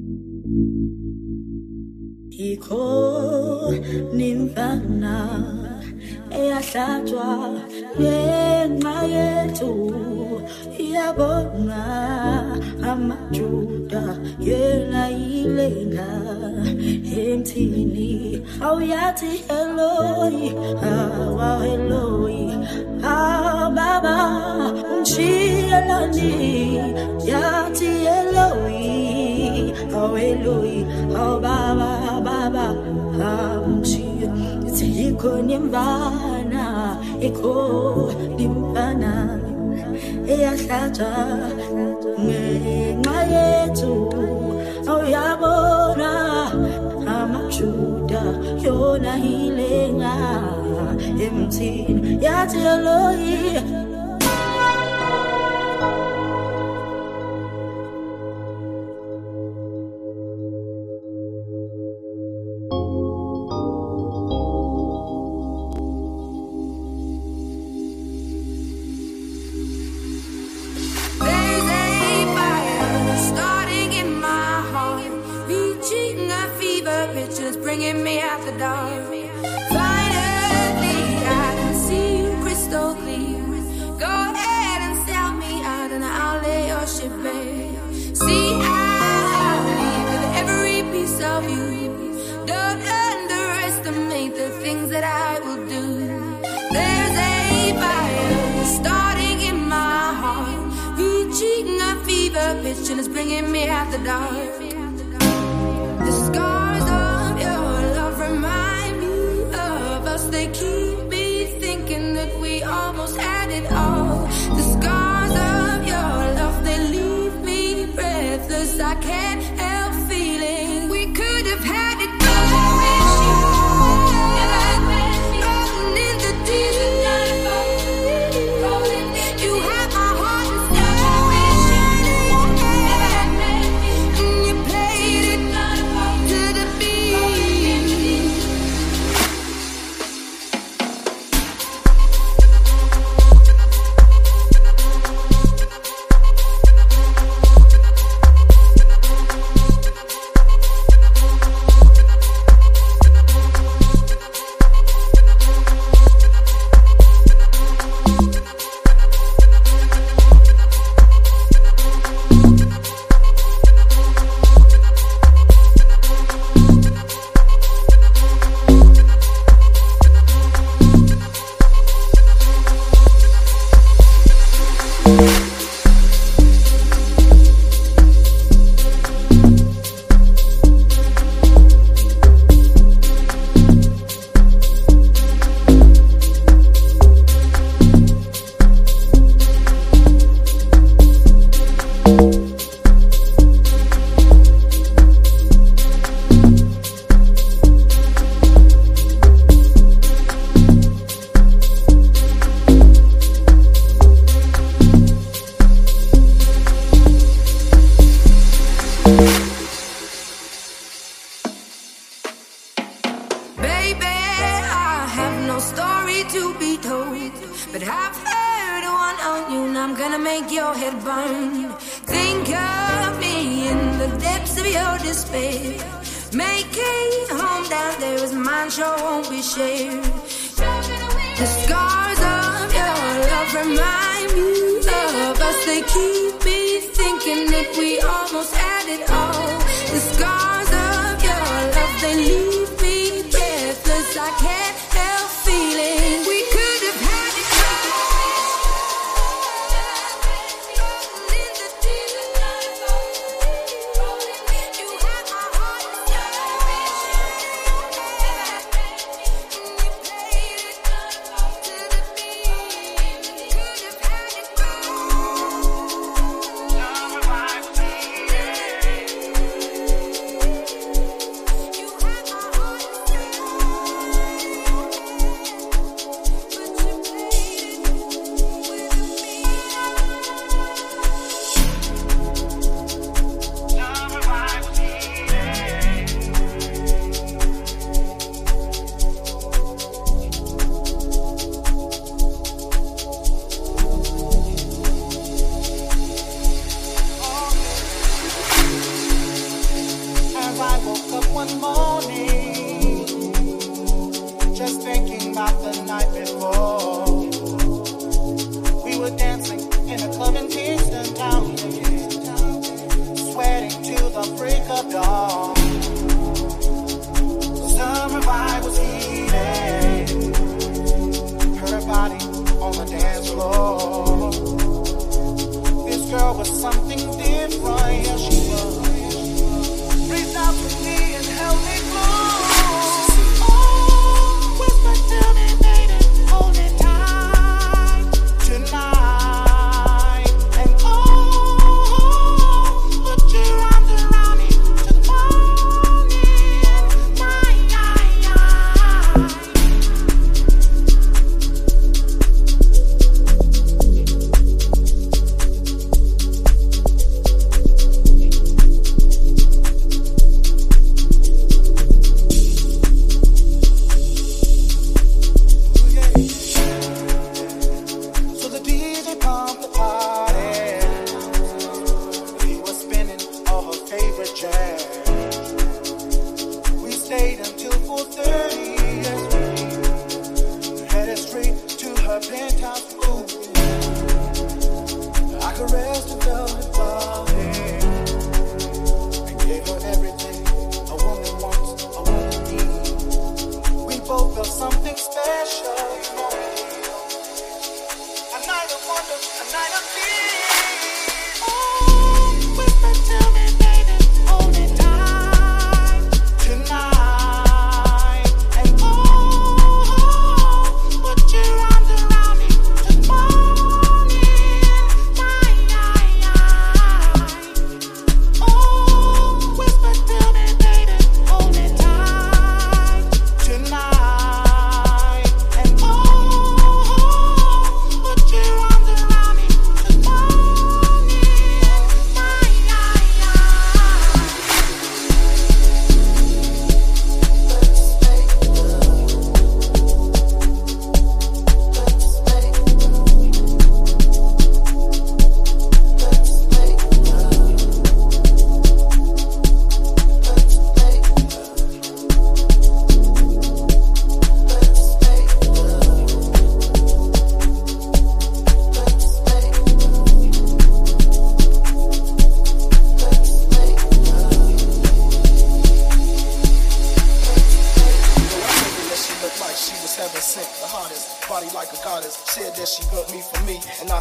Iko nimfana eyahlatshwa ngenxa yethu yabona amaJuda yena ilenga emthini awuyathi Eloi awa Eloi baba unchiyelani yathi Eloi oh Eloi oh baba unchiya iko nimfana eyahlatshwa ngenxa yethu awuyabona amaJuda yona ilenga emthini yathi Eloi. Bringing me out the dark. Finally, I can see you crystal clear. Go ahead and sell me out, and I'll lay your ship bare. See, I'll leave with every piece of you. Don't underestimate the things that I will do. There's a fire starting in my heart, reaching a fever pitch, and it's bringing me out the dark. The scars of your love remind me of us. They keep me thinking that we almost had it all. The scars of your love, they leave me breathless. I can't help feeling we could have had it all. Rolling in the deep, you had my heart inside, and you played it to the beat. Baby, I have no story to be told, but I've heard one on you, and I'm gonna make your head burn. Think of me in the depths of your despair. Make a home down there as mine sure won't be shared. The scars of your love remind me of us. They keep me thinking that we almost had it all. The scars of your love, they leave me breathless. I can't help feeling we could have had it all. In the deep, you had my heart inside, and you played it to the beat. Could have had it all.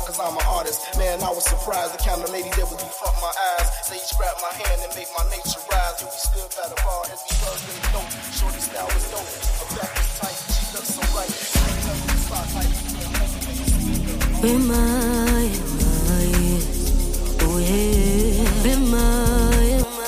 cause I'm an artist. Man, I was surprised the kind of lady that would be front my eyes. Sage grabbed my hand and made my nature rise. And we stood by the bar as we hugged in the dope. Shorty style was dope, her back was tight, she looked so right. Be my, oh yeah, be my.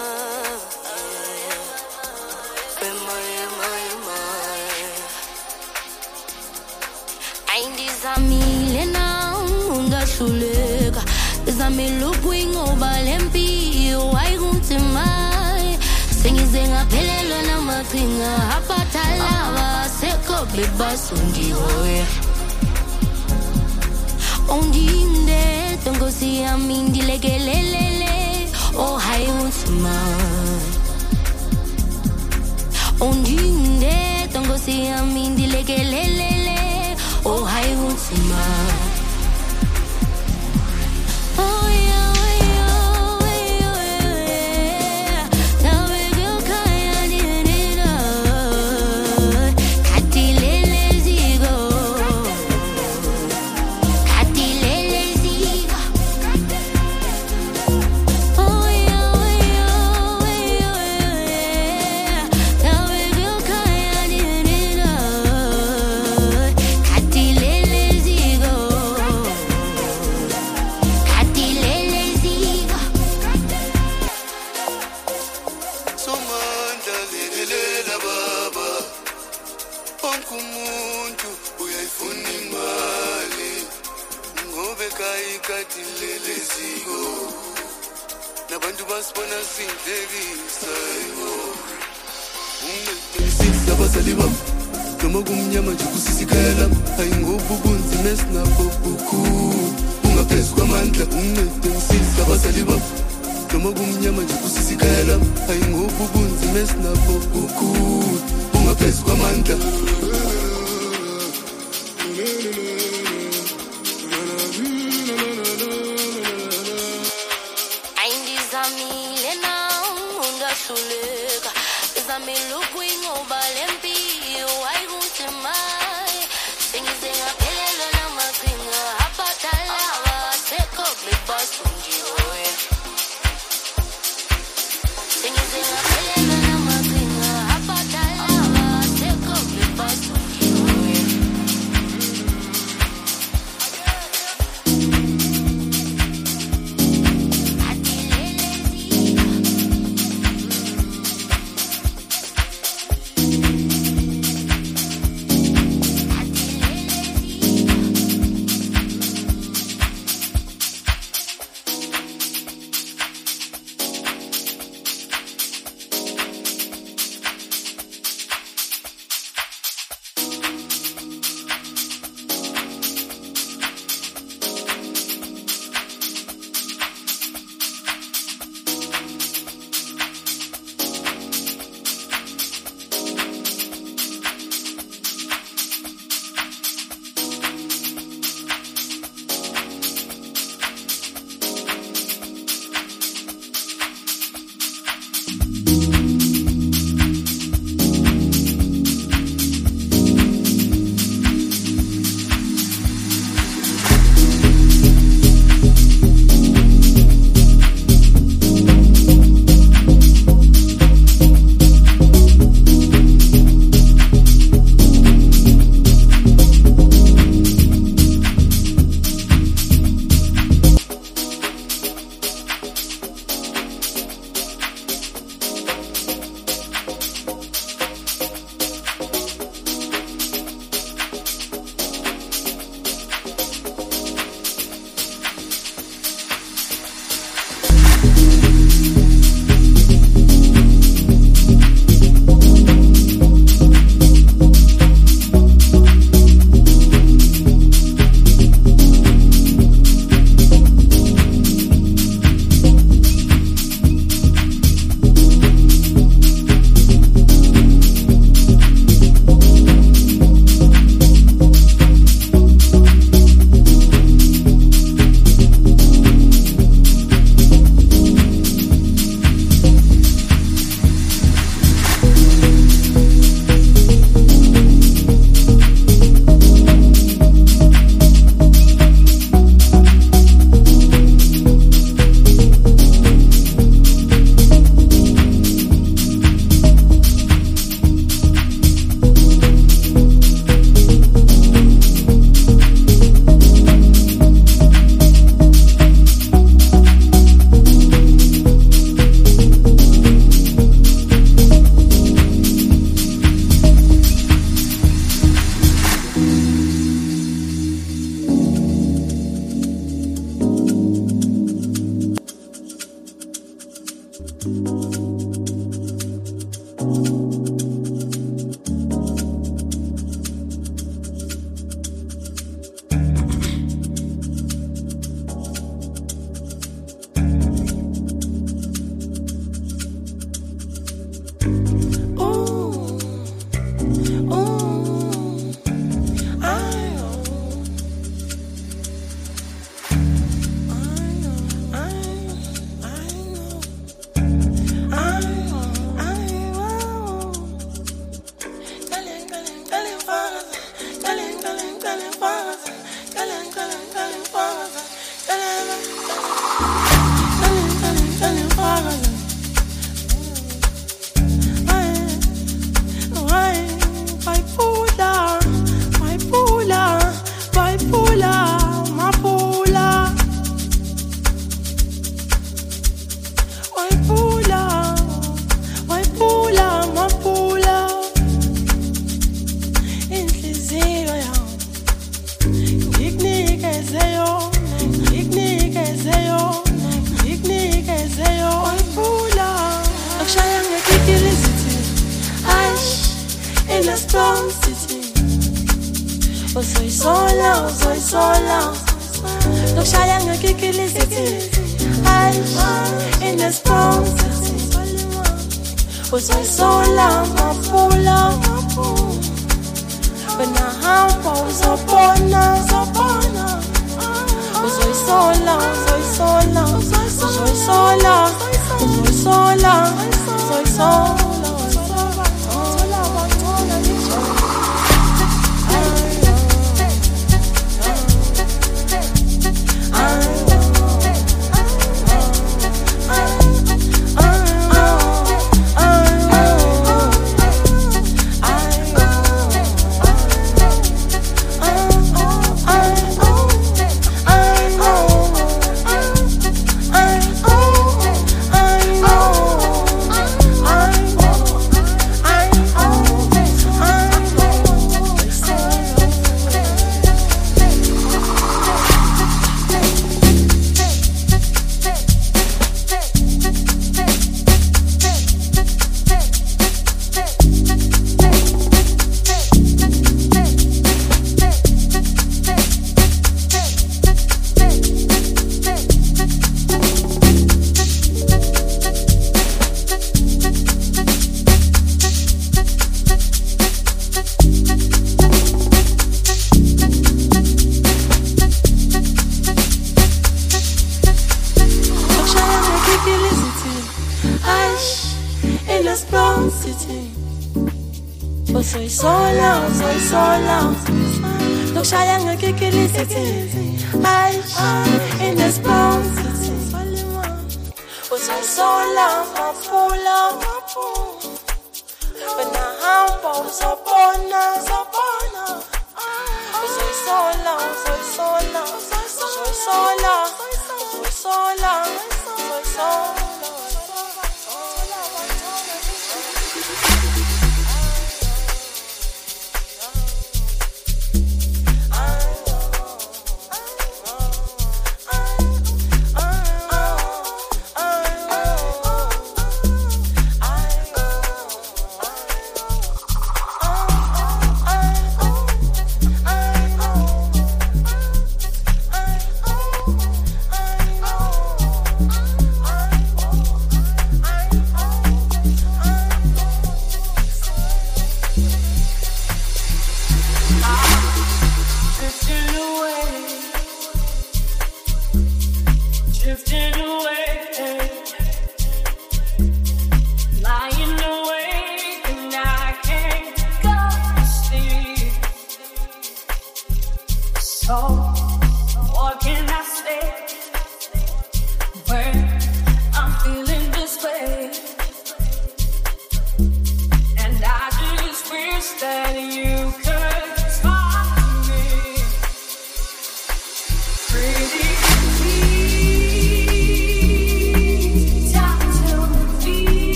Ayindizamile na ungahluleka izamile ukuyingoba lempilo ayikuthimai sengize ngaphelelwa namaqhinga aphathalaba sekho bebasundiwe undinde tongosi yami ndilekelelele oh ayikuthimai undinde tongosi yami ndilekelelele oh, I want to mind. Oh, yeah, oh, yeah, oh, yeah. Now we go kaya dinina. Katilele zigo. Katilele zigo. Oh, yeah, oh, yeah, oh, yeah. Now we go kaya dinina. Nabantu basibona sindlekisa ungeqinisile abazali bami noma kumnyama nje kusisikhaya lami ayingoba ubunzima esinabo bukhulu ungaphezu kwamandla ungeqinisile abazali bami noma kumnyama nje kusisikhaya lami ayingoba ubunzima esinabo bukhulu ungaphezu kwamandla Izamile ukuyingoba lempilo ayikuthimai sengize ngaphelelwa namaqhinga aphathalaba sekho bebasundiwe sengize ngaphelelwa namaqhinga aphathalaba sekho bebasundiwe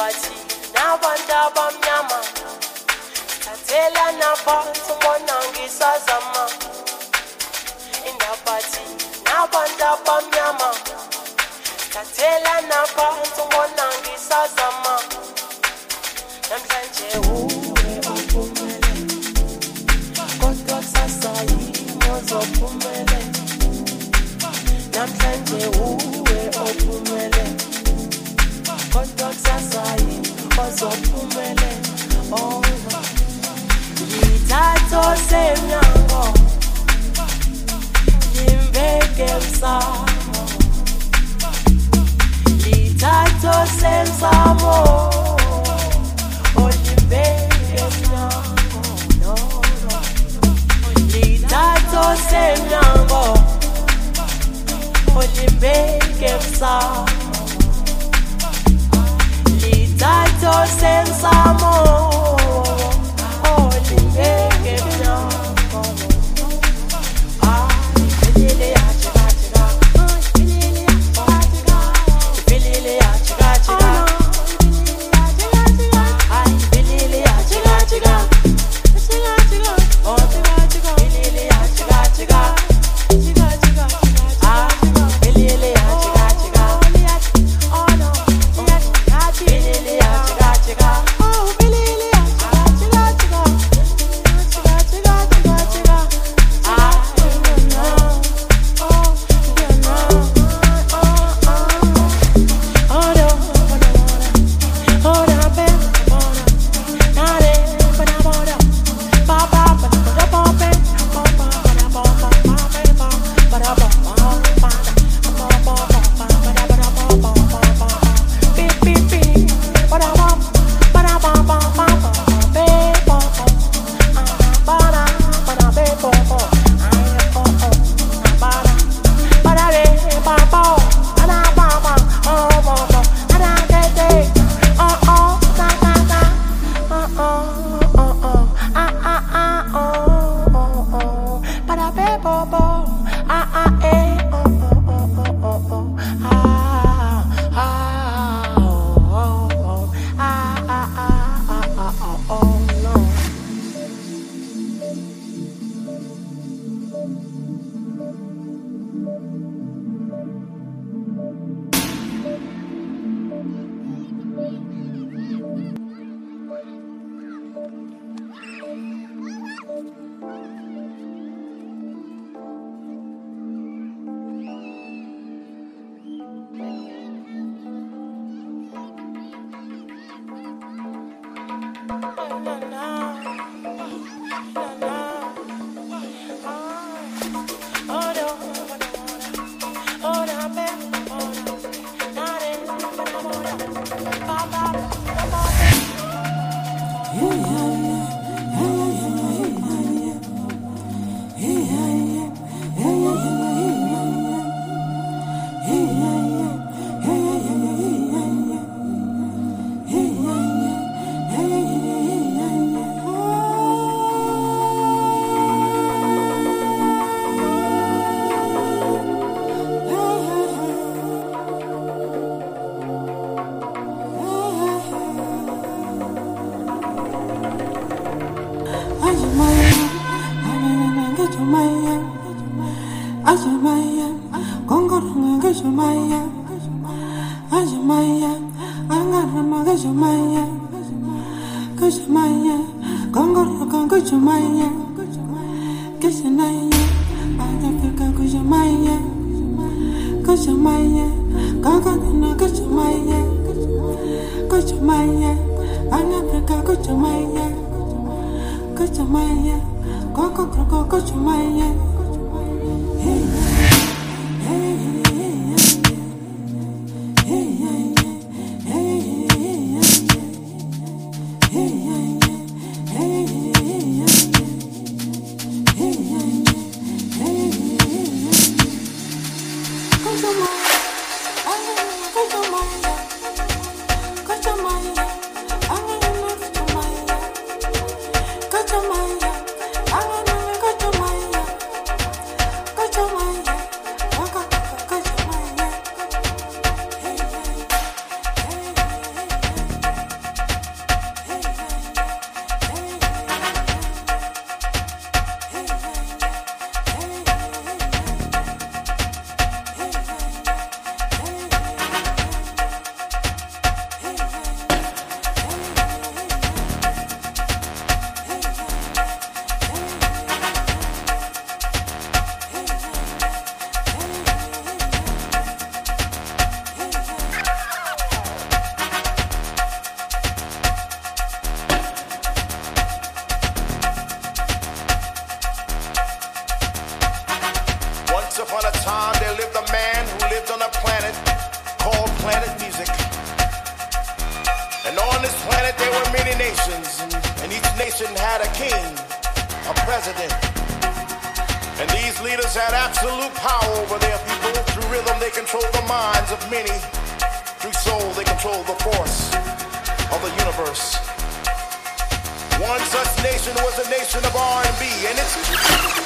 Indabathi nabantu abamnyama thathela naphansi ubona ngisazama. Indabathi nabantu abamnyama thathela naphansi ubona ngisazama. Namhlanje uwe uphumele kodwa kusasa yini ozophumele. Namhlanje uwe uphumele kodwa kusasa yini ozophumele. Oh, ngithatho semnyango ngimbeke emsamo. Ngithatho semsamo olimbeke emnyango. No, no. Ngithatho semnyango olimbeke emsamo. Ngithatho semsamo olimbeke emnyango. Iphelile yachikachika, iphelile yachikachika, iphelile yachikachika, iphelile yachikachika, iphelile yachikachika. lived on a planet called Planet Music. And on this planet there were many nations, and each nation had a king, a president. And these leaders had absolute power over their people. Through rhythm they controlled the minds of many. Through soul they controlled the force of the universe. One such nation was the nation of R&B, and it's...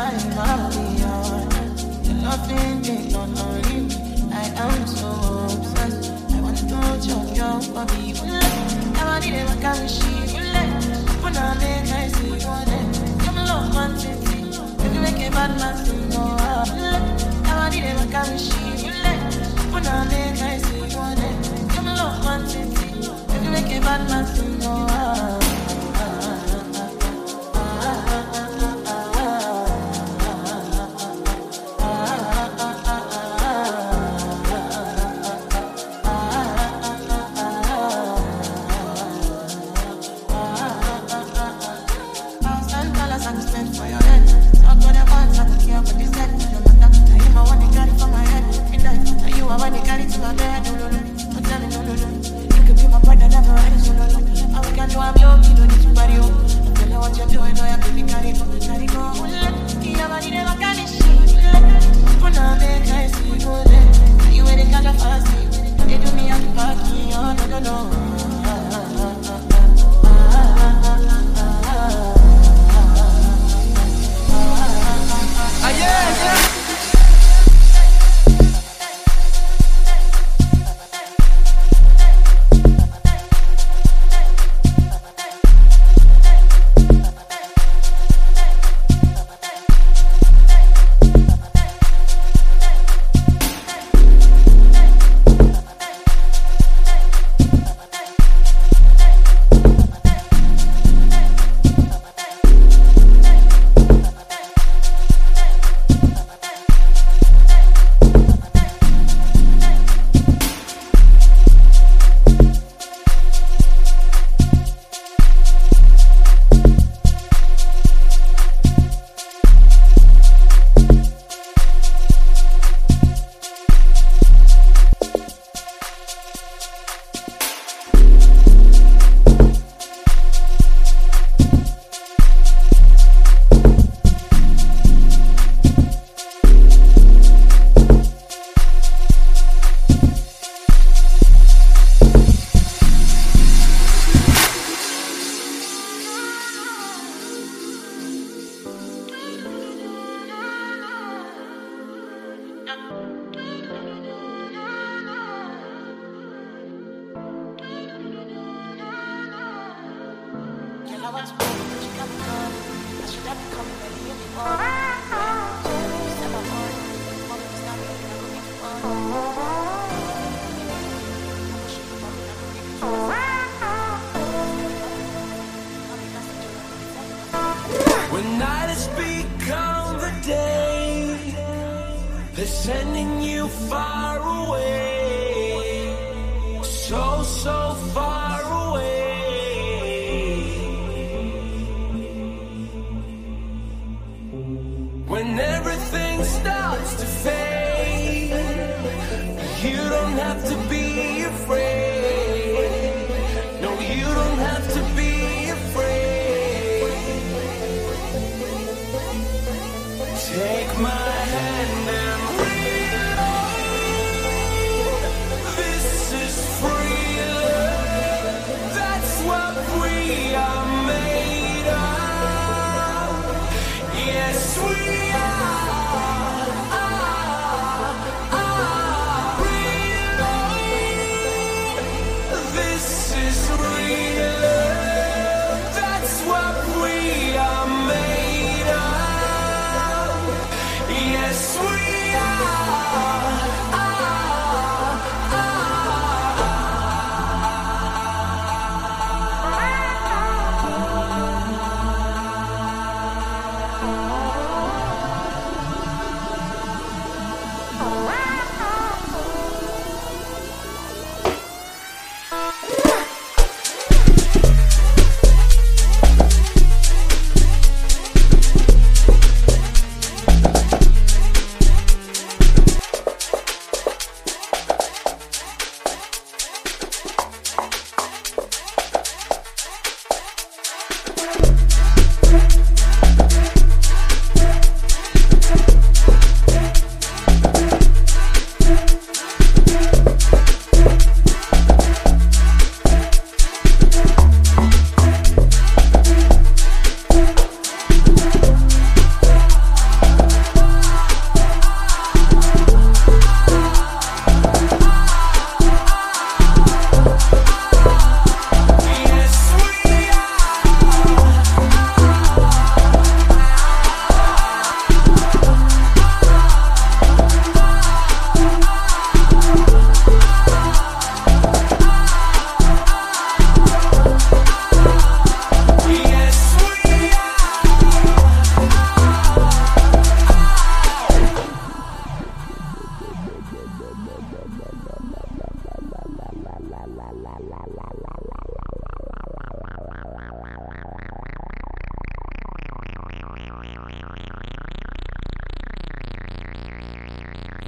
When night has become the day, they're sending you far away, so, so far away. When everything starts to fade, you don't have to be afraid. No, you don't have to be afraid. Take my hand and reload. This is free love. That's what we are made of. Yes, we are. Reload. This is real love. That's what we are made of.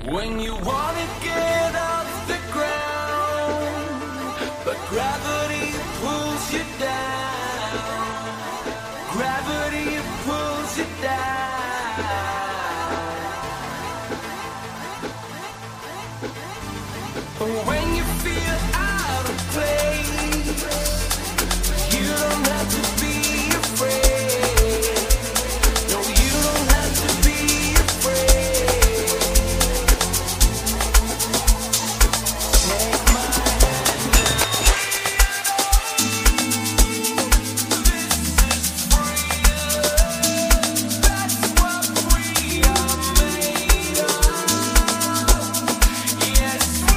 When you wanna get off the ground, but gravity pulls you down. Gravity pulls you down. When you feel out of place, you don't have to be afraid. No, you don't have to be afraid. Take my hand now. This is freedom. That's what we are made of. Yes, we